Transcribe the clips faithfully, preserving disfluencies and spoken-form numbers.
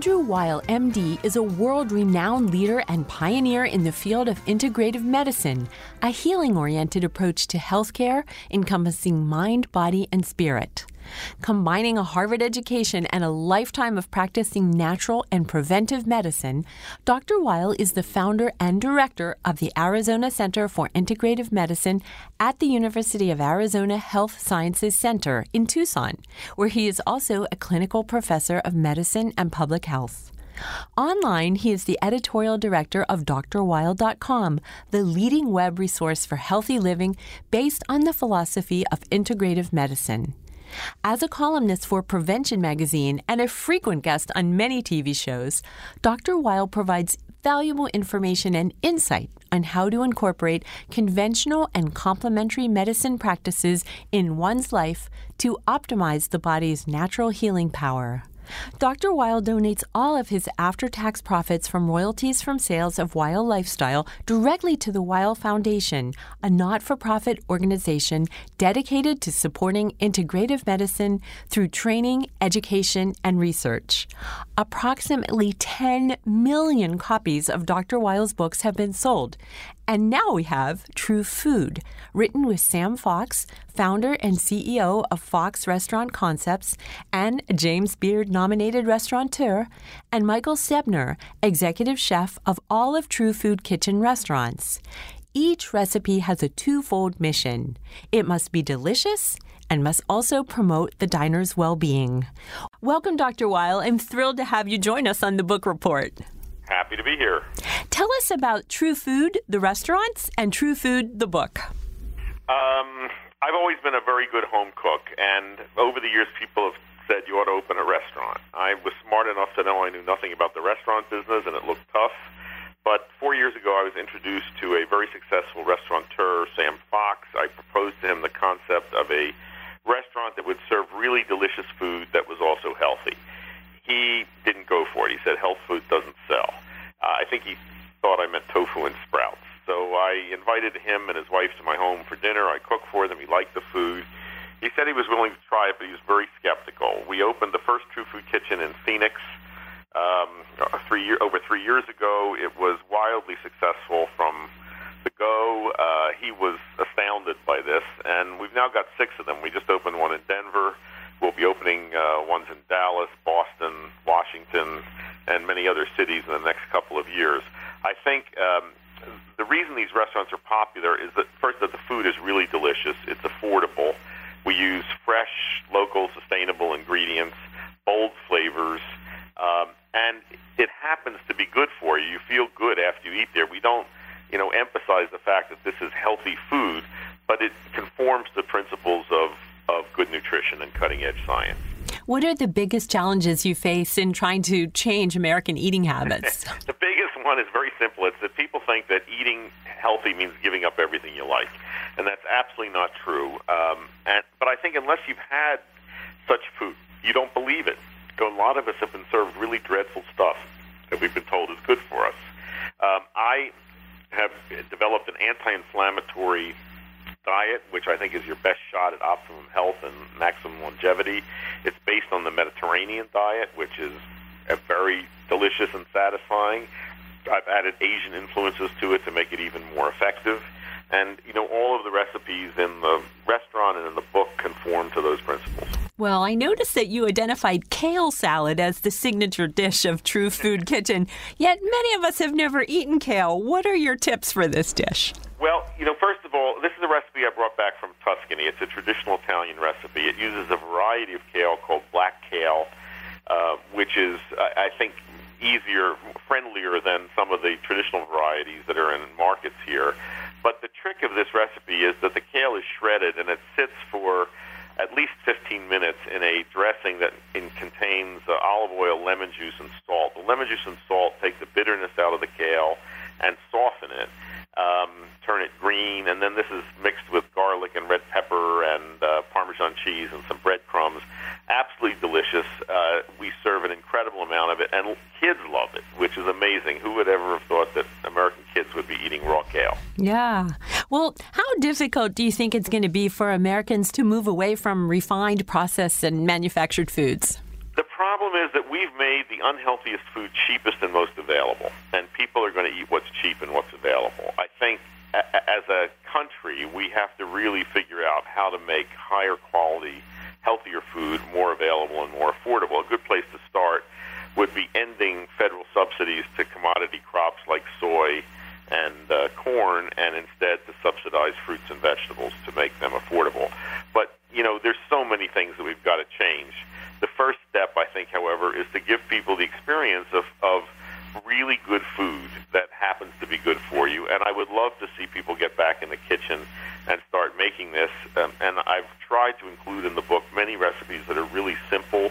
Andrew Weil, M D, is a world-renowned leader and pioneer in the field of integrative medicine, a healing-oriented approach to healthcare encompassing mind, body, and spirit. Combining a Harvard education and a lifetime of practicing natural and preventive medicine, Doctor Weil is the founder and director of the Arizona Center for Integrative Medicine at the University of Arizona Health Sciences Center in Tucson, where he is also a clinical professor of medicine and public health. Online, he is the editorial director of D R Weil dot com, the leading web resource for healthy living based on the philosophy of integrative medicine. As a columnist for Prevention Magazine and a frequent guest on many T V shows, Doctor Weil provides valuable information and insight on how to incorporate conventional and complementary medicine practices in one's life to optimize the body's natural healing power. Doctor Weil donates all of his after-tax profits from royalties from sales of Weil Lifestyle directly to the Weil Foundation, a not-for-profit organization dedicated to supporting integrative medicine through training, education, and research. Approximately ten million copies of Doctor Weil's books have been sold. And now we have True Food, written with Sam Fox, founder and C E O of Fox Restaurant Concepts and James Beard-nominated restaurateur, and Michael Sebner, executive chef of all of True Food Kitchen restaurants. Each recipe has a twofold mission. It must be delicious and must also promote the diner's well-being. Welcome, Doctor Weil. I'm thrilled to have you join us on the Book Report. Happy to be here. Tell us about True Food, the restaurants, and True Food, the book. Um, I've always been a very good home cook, and over the years people have said you ought to open a restaurant. I was smart enough to know I knew nothing about the restaurant business, and it looked tough. But four years ago, I was introduced to a very successful restaurateur, Sam Fox. I proposed to him the concept of a restaurant that would serve really delicious food that was also healthy. He didn't go for it. He said health food doesn't sell. Uh, I think he thought I meant tofu and sprouts. So I invited him and his wife to my home for dinner. I cooked for them. He liked the food. He said he was willing to try it, but he was very skeptical. We opened the first True Food Kitchen in Phoenix um, three year, over three years ago. It was wildly successful from the go. Uh, he was astounded by this, and we've now got six of them. We just opened one in Denver. We'll be opening uh, ones in Dallas, Boston, Washington, and many other cities in the next couple of years. I think um, the reason these restaurants are popular is that, first, that the food is really delicious. It's affordable. We use fresh, local, sustainable ingredients, bold flavors, um, and it happens to be good for you. You feel good after you eat there. We don't, you know, emphasize the fact that this is healthy food, but it conforms to principles of of good nutrition and cutting-edge science. What are the biggest challenges you face in trying to change American eating habits? The biggest one is very simple. It's that people think that eating healthy means giving up everything you like, and that's absolutely not true. Um, and, but I think unless you've had such food, you don't believe it. So a lot of us have been served really dreadful stuff that we've been told is good for us. Um, I have developed an anti-inflammatory diet, which I think is your best shot at optimum health and maximum longevity. It's based on the Mediterranean diet, which is a very delicious and satisfying. I've added Asian influences to it to make it even more effective. And, you know, all of the recipes in the restaurant and in the book conform to those principles. Well, I noticed that you identified kale salad as the signature dish of True Food Kitchen, yet many of us have never eaten kale. What are your tips for this dish? Well, you know, first of all, this is a recipe I brought back from Tuscany. It's a traditional Italian recipe. It uses a variety of kale called black kale, uh, which is, I think, easier, friendlier than some of the traditional varieties that are in markets here. But the trick of this recipe is that the kale is shredded, and it sits for at least fifteen minutes in a dressing that in, contains uh, olive oil, lemon juice, and salt. The lemon juice and salt take the bitterness out of the kale and soften it, um, turn it green, and then this is mixed with garlic and red pepper and uh, Parmesan cheese and some breadcrumbs. Absolutely delicious. Uh, we serve an incredible amount of it, and kids love it, which is amazing. Who would ever have thought that American kids would be eating raw kale? Yeah. Well, how difficult do you think it's going to be for Americans to move away from refined, processed, and manufactured foods? The problem is that we've made the unhealthiest food cheapest and most available, and people are going to eat what's cheap and what's available. I think a- as a country, we have to really figure out how to make higher quality, healthier food more available and more affordable. A good place to start would be ending federal subsidies to commodity crops like soy and uh, corn, and instead to subsidize fruits and vegetables to make them affordable. But, you know, there's so many things that we've got to change. The first step, I think, however, is to give people the experience of, of really good food that happens to be good for you. And I would love to see people get back in the kitchen and start making this. Um, and I've tried to include in the book many recipes that are really simple,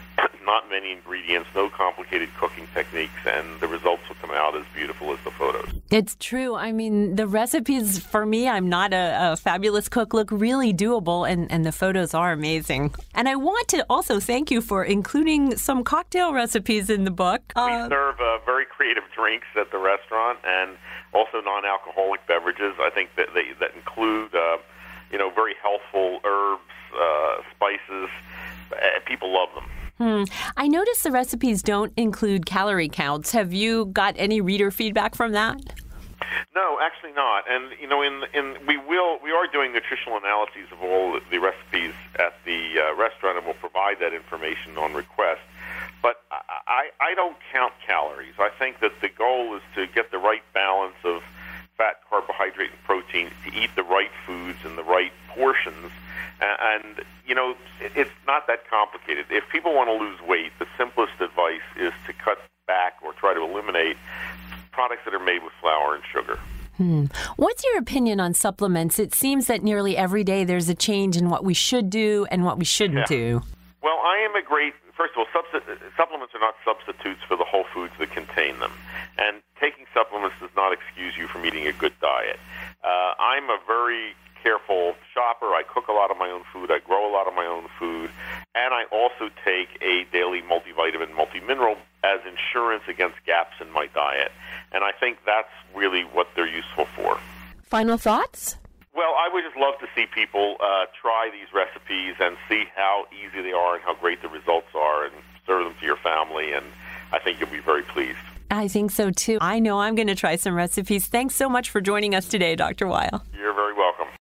not many ingredients, no complicated cooking techniques, and the results will come out as beautiful as the photos. It's true. I mean, the recipes, for me, I'm not a, a fabulous cook, look really doable, and, and the photos are amazing. And I want to also thank you for including some cocktail recipes in the book. Uh, we serve uh, very creative drinks at the restaurant, and also non-alcoholic beverages, I think, that they, that include, uh, you know, very healthful herbs, uh, spices. Uh, people love them. Hmm. I notice the recipes don't include calorie counts. Have you got any reader feedback from that? No, actually not. And you know, in in we will we are doing nutritional analyses of all the recipes at the uh, restaurant, and we'll provide that information on request. But I, I don't count calories. I think that the goal is to get the right balance of fat, carbohydrate, and protein, to eat the right foods in the right portions. And, you know, it's not that complicated. If people want to lose weight, the simplest advice is to cut back or try to eliminate products that are made with flour and sugar. Hmm. What's your opinion on supplements? It seems that nearly every day there's a change in what we should do and what we shouldn't yeah. do. Well, I am a great, first of all, substi- supplements are not substitutes for the whole foods that contain them. And taking supplements does not excuse you from eating a good diet. Uh, I'm a very careful shopper. I cook a lot of my own food. I grow a lot of my own food. And I also take a daily multivitamin, multimineral as insurance against gaps in my diet. And I think that's really what they're useful for. Final thoughts? Well, I would just love to see people uh, try these recipes and see how easy they are and how great the results are, and serve them to your family, and I think you'll be very pleased. I think so, too. I know I'm going to try some recipes. Thanks so much for joining us today, Doctor Weil.